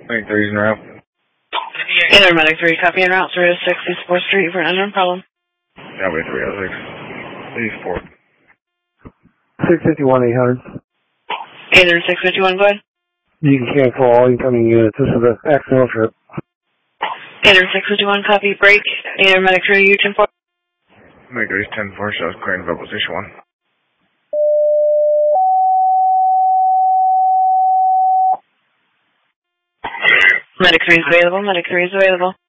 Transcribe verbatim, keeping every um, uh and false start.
Medic three's en route. Inner Medic three, copy en route, three oh six East fourth Street for an unknown problem. Copy three oh six. East fourth. six fifty-one, eight hundred. Inner six fifty-one, go ahead. You can cancel all incoming units. This is an accidental trip. Inner six fifty-one, copy, break. Inner Medic three, U ten four. Medic three's ten four, shows clearing of position one. Medic three is available, Medic three is available.